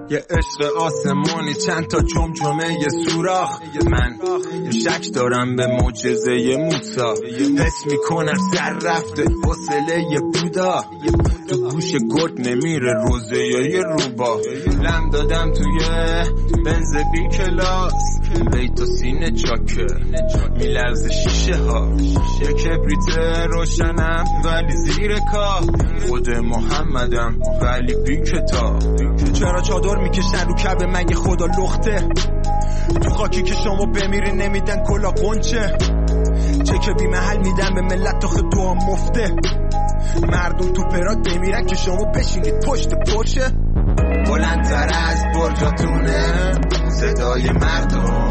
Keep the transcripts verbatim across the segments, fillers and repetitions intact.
یه عشق آسمانی چند تا جمجمه یه سوراخ. من یه شک دارم به معجزه موسی، حس میکنم سر رفته فاصله یه بودا، تو گوش گرد نمیره روزه یا یه روبا. لم دادم توی بنز بی کلاس، بیت و سینه چاکه میلرزه شیشه ها، یه کبریت روشنم ولی زیر کاه، خود محمدم ولی بی کتاب. چرا چادر میکشن رو کعبه مگه خدا لخته؟ تو خاکی که شما بمیرین نمیدن کلا قنچه، چک بی محل میدن به ملت تا خود دعا مفته. مردم تو پرات بمیرن که شما بشینید پشت پرشه. بلندتر از برجاتونه صدای مردم،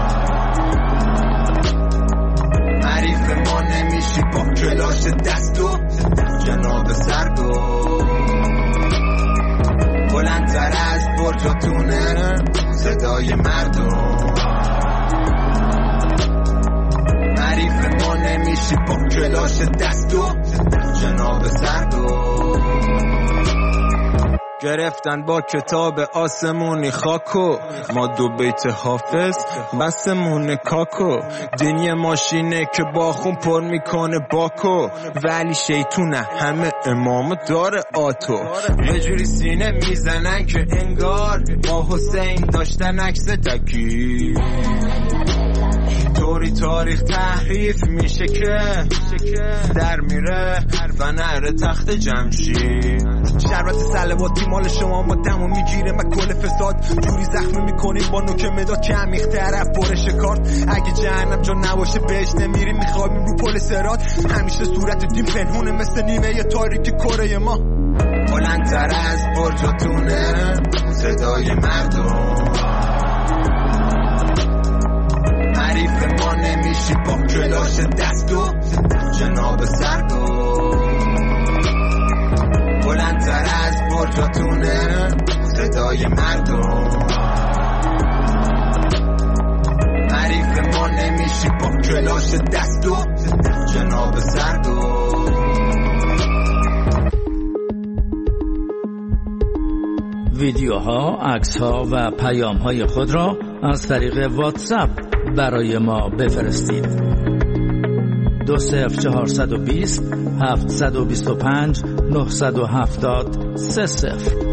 حریف ما نمیشی با کلاش دستو جناب سردو. بلندتر از برجاتونه صدای مردم، حریف ما نمیشی با کلاش دستو جناب سردو. گرفتن با کتاب آسمونی خاکو، ما دو بیت حافظ بسمون کاکو. دینی ماشینه که با خون پر میکنه باکو، ولی شیطونه همه امام داره آتو. یه جوری سینه میزنن که انگار با حسین داشتن عکس تکی، طوری تاریخ تحریف میشه که در میره و نره تخت جمشید. شربت سلواتی مال شما ما دمو میگیره، من کل فساد جوری زخمی میکنیم با نوک مداد که عمیق طرف برش کارت. اگه جهنم جا نباشه بهش نمیریم، میخوابیم رو پل سرات. همیشه صورت دیم پنهونه مثل نیمه تاریک کره ما. بلندتر از برجاتونه صدای مردم، حریف ما نمیشی با کلاش دستو جناب سردو. بلندتر از برجاتونه صدای مردم، حریف ما نمیشی با کلاش دستو جناب سردو. ویدیوها، عکس‌ها و پیام‌های خود را از طریق واتساپ برای ما بفرستید. دو صفر چهارصد و بیست هفتصد و بیست و پنج نهصد و هفتاد سه صفر.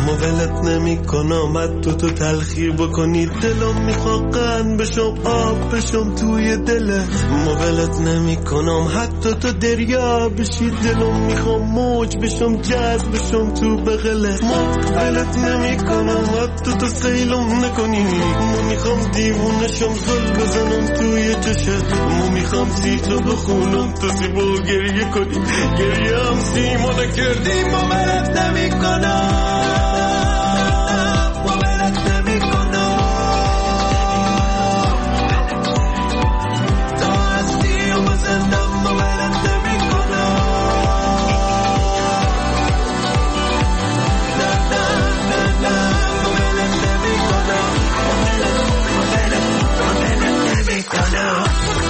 ولت نمی کنم حتی تو تلخی بکنی. دلم میخواد قند بشم آب بشم توی دلت. ولت نمی کنم حتی تو دریا بشی. دلم میخوام موج بشم جذب بشم تو بغلت. ولت نمی کنم حتی تو سیلم نکنی. مو میخوام دیوونه شم زل بزنم توی چشت. مو میخوام سی تو بخونم تو زیبا گریه کنی. گریه هم سیما نکردی. مو ولت نمی کنم مو ولت نمی کنم. تا هستی و بزندم مو ولت نمی کنم. نه نه نه نه مو ولت نمی کنم. مو ولت مو ولت نمی کنم.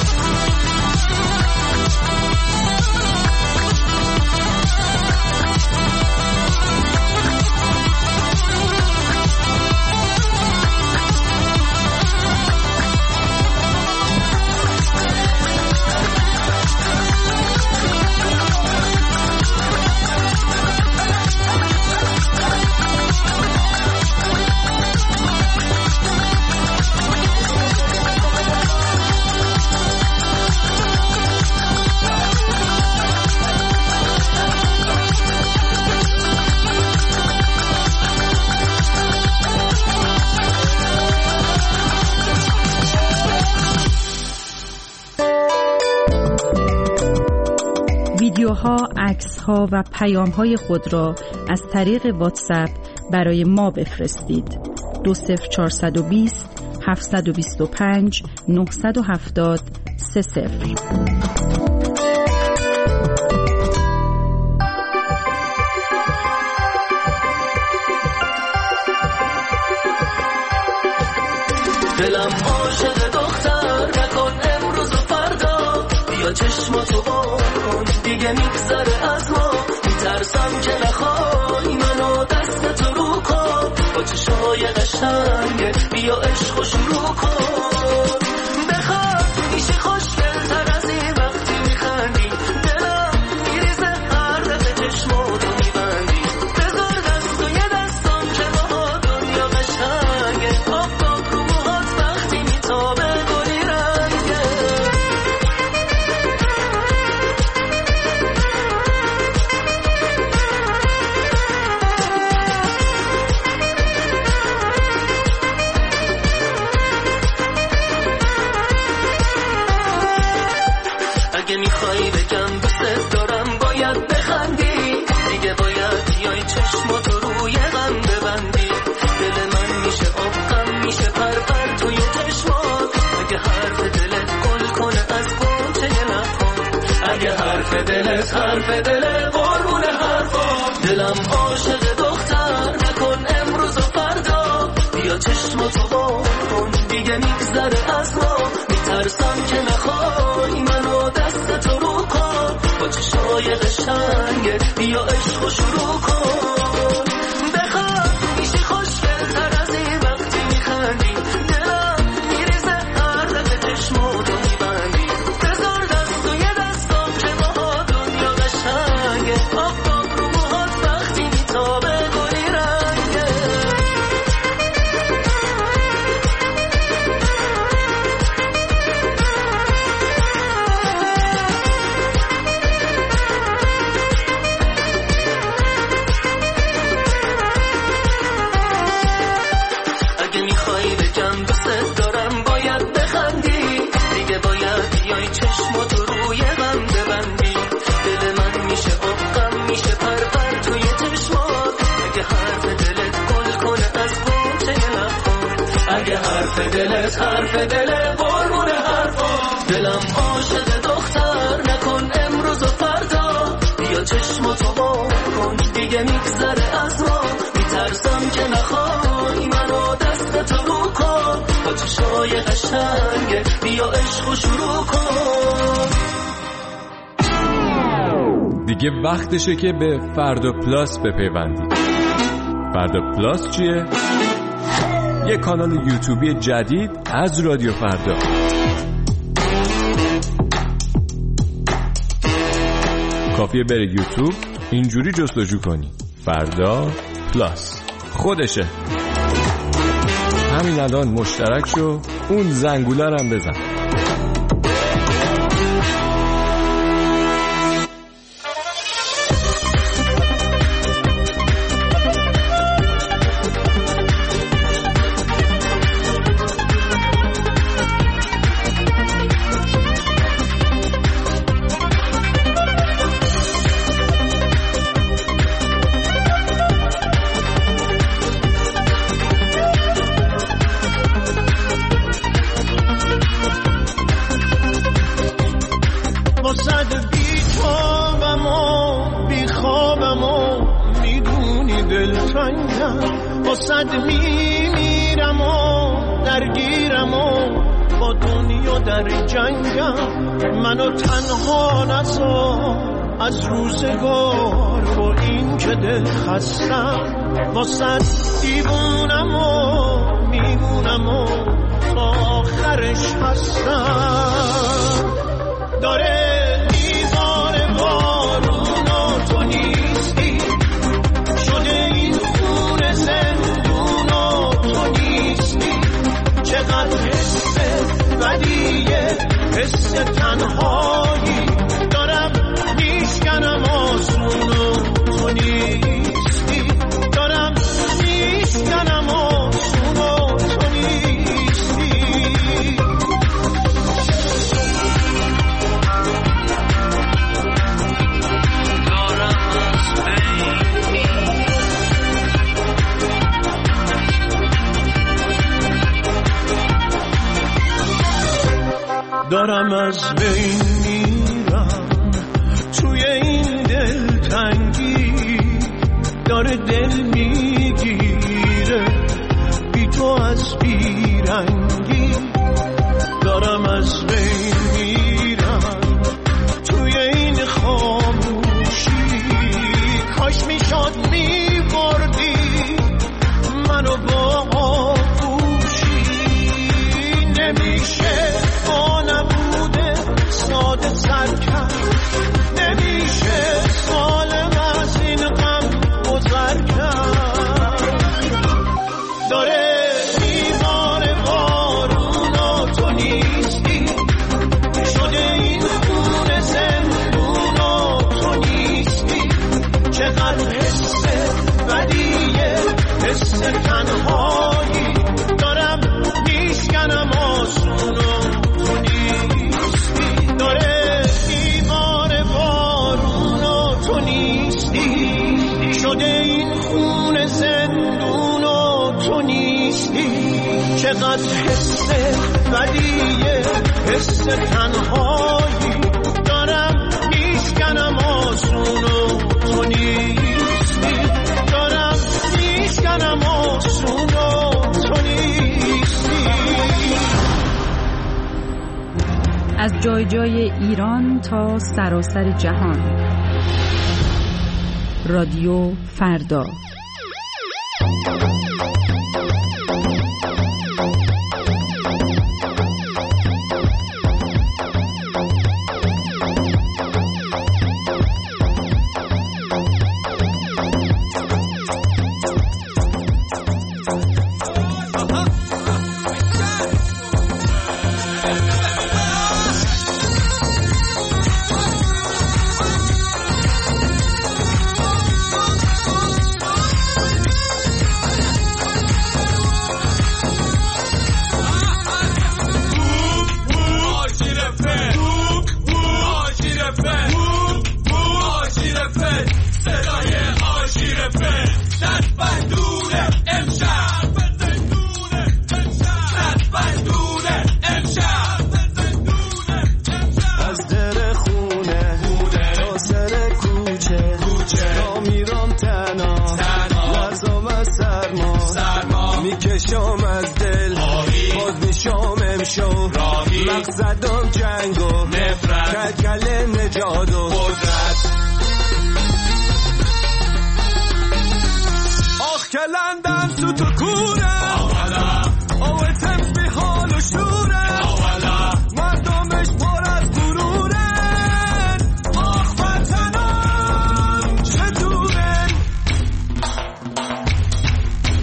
ویدیوها، عکس‌ها و پیام‌های خود را از طریق واتساپ برای ما بفرستید. دو صفر چهارصد و بیست هفتصد و بیست و پنج نهصد و هفتاد سه صفر. دلم عاشق دختر نکن امروز و فردا. بیا چشماتو بکن دیگه میگذره از ما. میترسم که نخوای منو دست تو رو کن. با چشمای قشنگه بیا عشق و شروع کن. بخواد میشه خوشگل‌تر از این وقتی میخندی. دلم میریزه هر دفعه چشماتو میبندی. بذار دست و یه دستم که با دنیا قشنگه. آفتاب رو موهات وقتی میتابه گلی رنگه. اگه میخوای بگم دوست دارم باید بخندی. دیگه باید بیای چشماتو روی غم ببندی. دل من میشه آب غم میشه پرپر توی چشمات. اگه حرف دلت گل کنه از گوشه لبات. اگه حرف دلت حرف دل قربون حرفات. دلم عاشق دختر نکن امروز و فردا. بیا چشماتو بکن دیگه میگذره از ما. میترسم که نخوای منو دست تو رو کن. با چشمای قشنگه بیا عشق و شروع کن. بخواد میشی خوشگل‌تر از این وقتی میخندی. دلم میریزه هر دفعه چشماتو میبندی. بذار دست و یه دستم که با دنیا قشنگه. آفتاب رو موهات وقتی میتابه گلی رنگه. اگه میخوای بگم دوست دارم باید بخندی. دیگه باید بیای چشماتو روی غم ببندی. دل من میشه آب غم میشه پرپر توی چشمات. اگه حرف دلت گل کنه از گوشه لبات. اگه حرف دلت حرف دل قربون حرفات. دلم عاشق دختر نکن امروز و فردا. بیا چشماتو بکن دیگه میگذره از ما. میترسم که نخوای منو دست تو رو کن. با چشمای قشنگه بیا عشق و شروع کن. دیگه وقتشه که به فردا پلاس بپیوندید. فردا پلاس چیه؟ یه کانال یوتیوبی جدید از رادیو فردا. کافیه بره یوتیوب اینجوری جستجو کنی فردا پلاس. خودشه. همین الان مشترک شو، اون زنگوله رو هم بزن. صد میمیرم و درگیرم و با دنیا در جنگم، منو تنها نذار از روزگار با این که دل خستم، با صد دیوونم و میمونم و تا آخرش هستم. داره میزاره بارون و تو نیستی، شده این خون زندون و تو نیستی، چقدر حس بدیه، حس تنهایی دارم میشکنم آسون و تو نیستی، دارم میشکنم آسون و تو نیستی. دارم از بین میرم توی این دل تنگی، داره دل میگیره بی تو از بیرنگی. دارم از بین میرم توی این خاموشی، کاش میشد میبردی منو با آغوشی. نمیشه با نبوده ساده سر کرد، نمیشه سالم از این غم گذر کرد. داره میباره بارون و تو نیستی، شده این خون زندون و تو نیستی، چقدر حس بدیه، حس تنهایی دارم میشکنم آسون و تو نیستی. داره میباره بارون و تو نیستی، شده این خون زندون و تو نیستی، چقدر حس بدیه، حس تنهایی دارم میشکنم آسون و تو نیستی، دارم میشکنم آسون و تو نیستی. از جای جای ایران تا سراسر جهان، رادیو فردا. مقصدم جنگ و نفرت، کلکل نجات و قدرت. آخ کلندم سو تو کوره، آوه تمس بی حال و شوره، مردمش پر از غرورن. آخ وطنم چه دوره،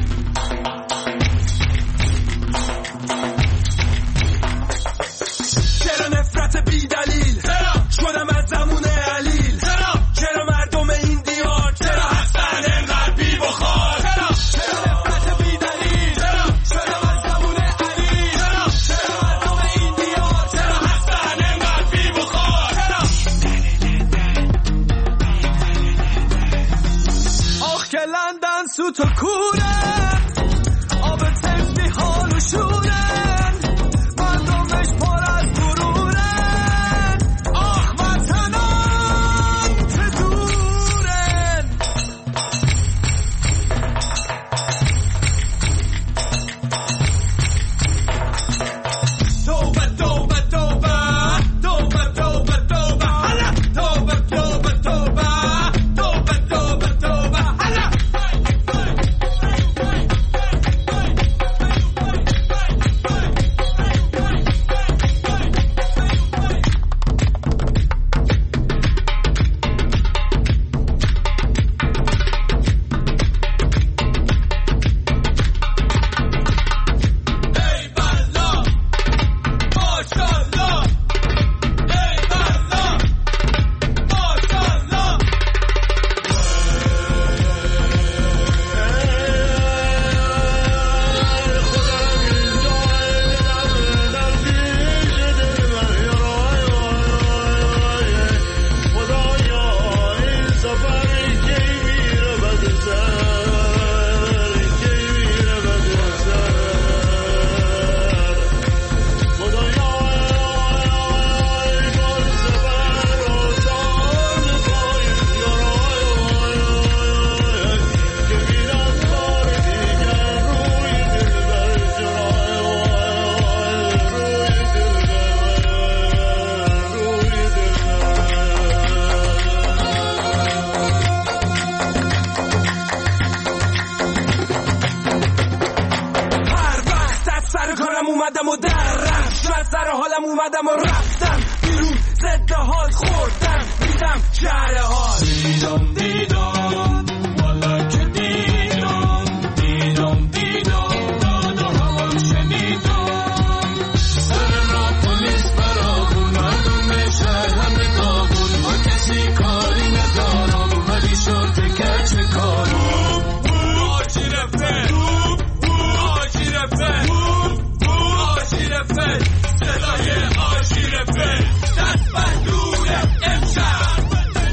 کارم اومدم و درم شاید سر حالم اومدم و رفتم بیرون ضد حال خوردم میدم شهر حال دیدم دیدم والا که دیدم دیدم دیدم دادا هوا شنیدم سر را پلیس برابون مردم شهر همه داغون با کسی کاری ندارم ولی شرطه کچه کارم آجی رفته آجی رفته آجی رفته صدای آجی رفته دست بندون امشب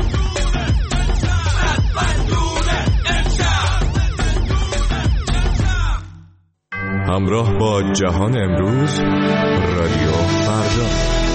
دست بندون امشب. همراه با جهان امروز رادیو فردا.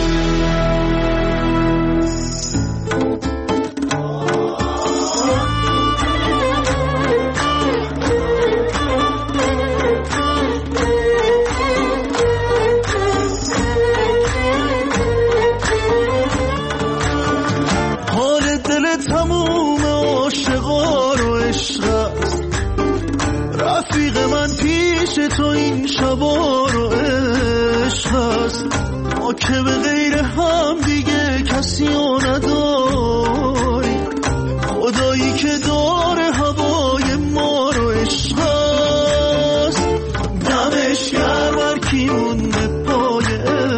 تو این شبا رو عشق هست ما که به غیر هم دیگه کسی رو نداری خدایی که داره هوای ما رو عشق هست دمش گرم هر کی مونده پای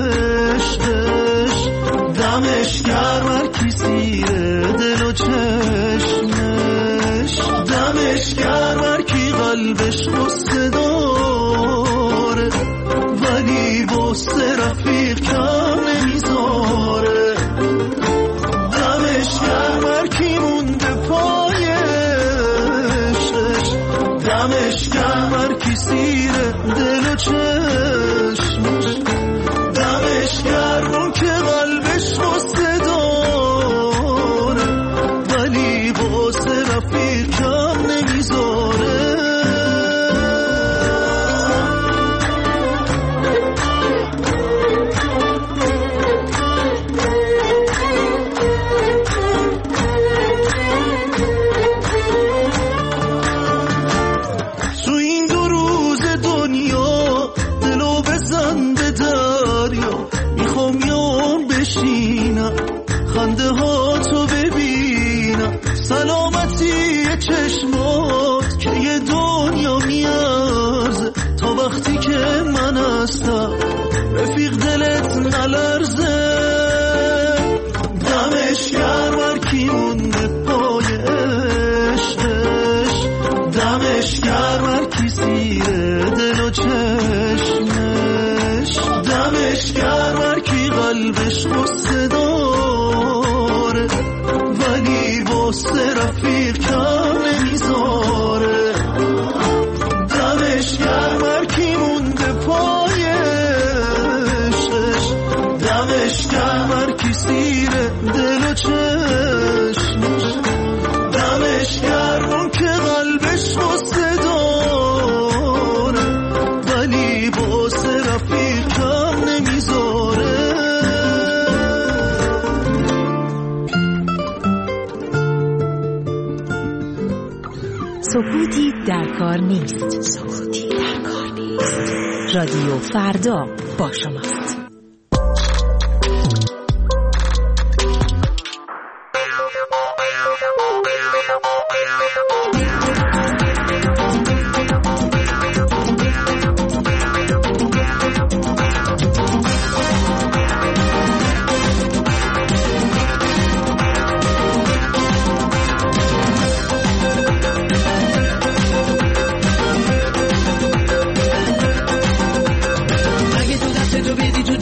عشقش دمش گرم هر کی زیر دل و چشمش دمش گرم هر کی قلبش قصه داره ولی واسه رفیق کم نمیذاره دمش گرم هر کی مونده پای عشقش دمش گرم هر کی زیر دل و چشمش دمش گرم اون که قلبش قصه داره ولی واسه رفیق کم نمیذاره. خنده ها تو ببینم سلامتی چشمات که یه دنیا میارزه تا وقتی که من هستم رفیق دلت نلرزه دمش گرم هر کی مونده پای عشقش دمش گرم هر کی زیر دل و چشمش دمش گرم هر کی قلبش قصه داره ولی واسه رفیق کم نمیذاره دمش گرم هر کی مونده پای عشقش دمش گرم هر کی زیر دل و چشمش دمش گرم اون که قلبش قصه داره ولی واسه رفیق کم نمیذاره. سکوتی در کار نیست. سکوتی در کار نیست. رادیو فردا با شماست. تو بدی تو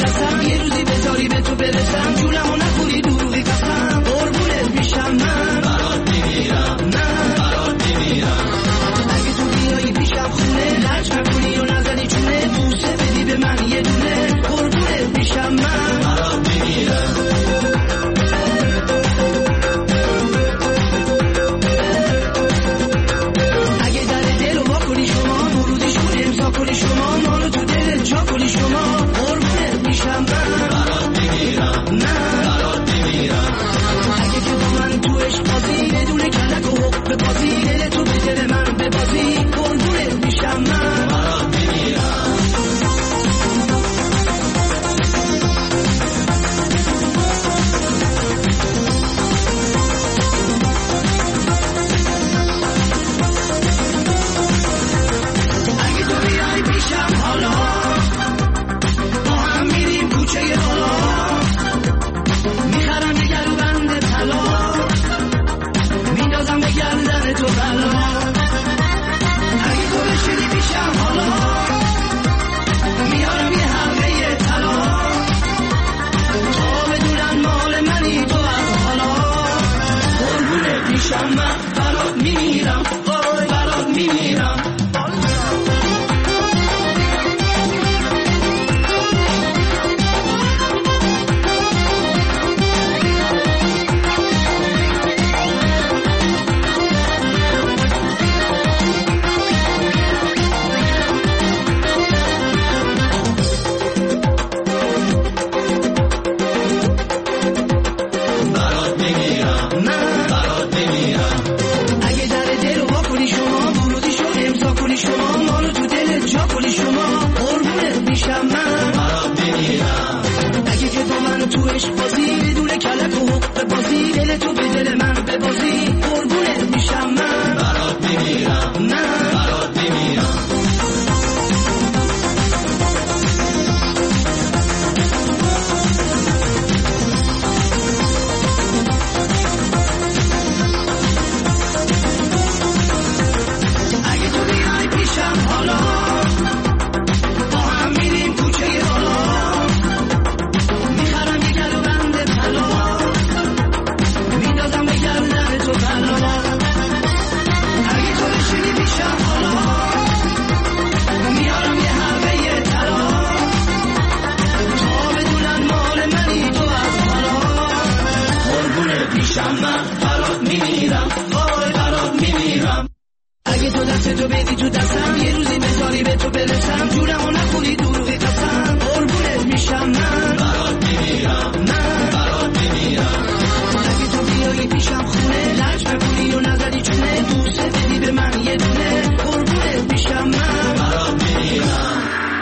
میمیرم. اگه که با من تو عشق بازی بدون کلک و حق بازی دل تو به دل من ببازی قربونت میشم من برات میمیرم من برات میمیرم. اگه تو بیای پیشم حالا با هم میریم کوچه بالا میخرم یه گلو بند طلا میدازم به گردن تو طلا. اگه تو بشینی پیشم حالا میارم یه حلقه طلا تا بدونن مال منی تو از حالا قربونت پیشم من برات میمیرم وای برات میمیرم. اگه تو دست تو بدی تو دستم یه روزی بذاری به تو برسم جونمو نخوری دروغی قسم قربونت میشم من برات میمیرم من برات میمیرم. اگه تو بیایی پیشم خونه لج بکنی و نظری چونه دوست بدی به من یه دونه قربونت میشم من برات میمیرم.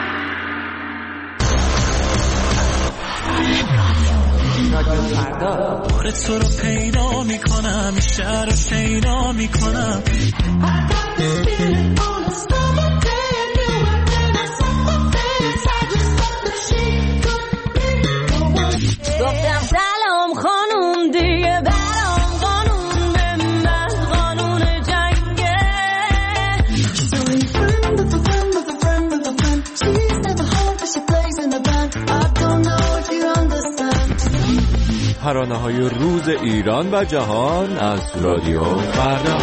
بار تو رو پیدا میکنم این شهر رو شیدا میکنم. گفتم سلام خانوم دیگه برام قانون به من قانون جنگه. ترانه های روز ایران و جهان از رادیو فردا.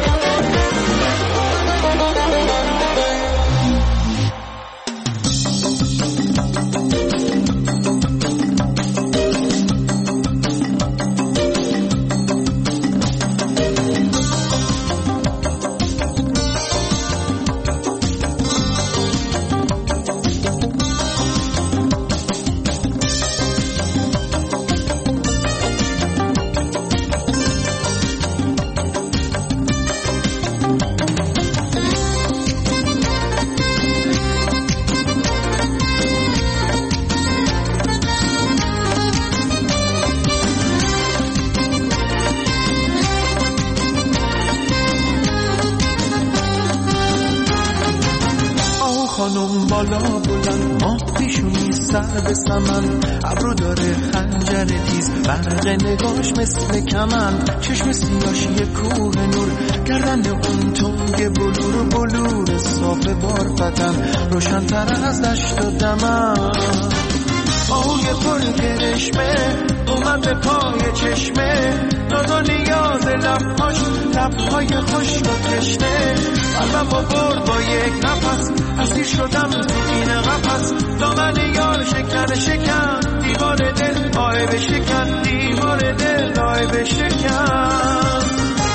خانم بالا بلند ماه پیشونی سر به سمن ابرو داره خنجر تیز برق نگاش مثل کمن چشم سیاش یه کوه نور گردن اون تنگ بلور بلور صاف بار فتن روشن‌تر از دشت و دمن. آهوی پر کرشمه اومد به پای چشمه ناز و نیاز لبهاش لبهای خشک و تشنه قلبم با برد با یک نفس اسیر شدم تو این قفس دامن یار شکن شکن دیوار دل آه بشکن دیوار دل آه بشکن.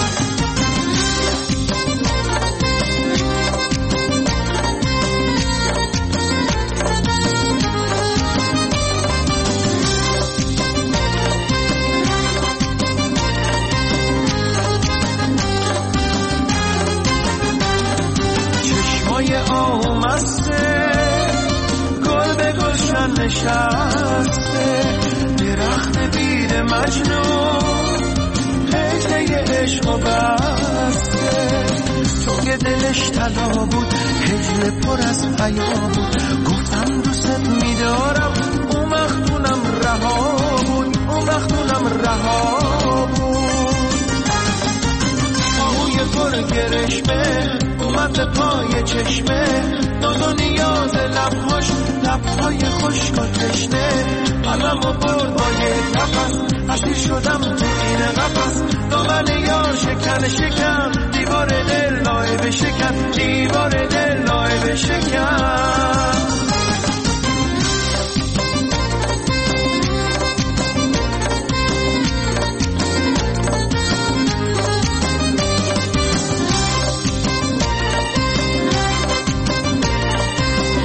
آمسته گل به گلشن نشسته درخت بید مجنون هجله عشق و بسته توی دلش طلا بود هجله پر از حیا بود گفتم دوست میدارم اون وقتونم رها بود اون وقتونم رها بود. آهوی پر گرشمه اومد به پای چشمه ناز و نیاز لبهاش لبهای خشک و تشنه قلبم و برد با یک نفس اسیر شدم تو این قفس دامن یار شکن شکن دیوار دل لای بشکن دیوار دل لای بشکن.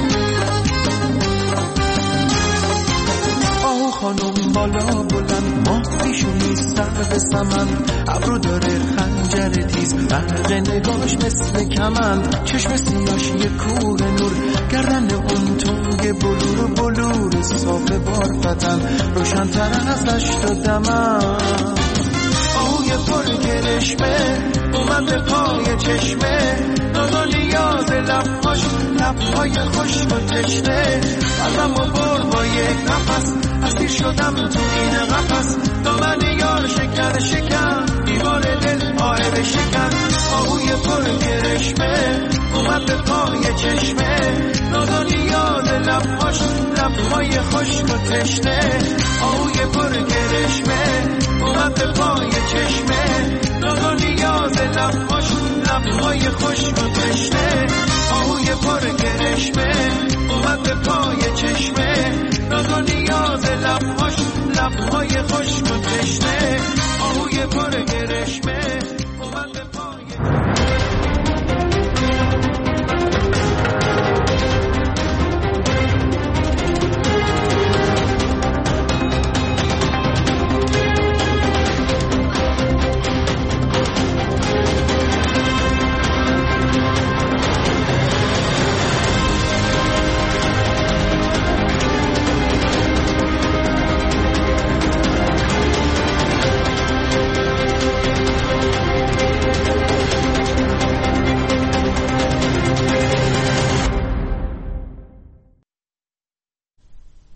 خانم بالا بلند ما ماه پیشونی سر به سمن، ابرو داره خنجر تیز، برق نگاش مثل کمند، چشم سیاش یه کوه نور، گردن اون تنگ بلور بلور صاف بارفتن، روشن تر ازش دادمم. آهوی پر گرشمه اومد به پای چشمه، نادا نیاز لبهاش، لبهای خشک و تشنه، قلبم و بر با یک نفس، اسیر شدم تو این قفس، دامن یار شکر شکن، دیوار دل قاعده شکن. آهوی پر گرشمه اومد به پای چشمه، نادا نیاز لبهاش، لبهای خشک و تشنه، آهوی پر گرشمه اومد به پای چشمه، نادا نیاز لبهاش، لبهای خشک و تشنه، آهوی پر گرشمه اومد به پای چشمه.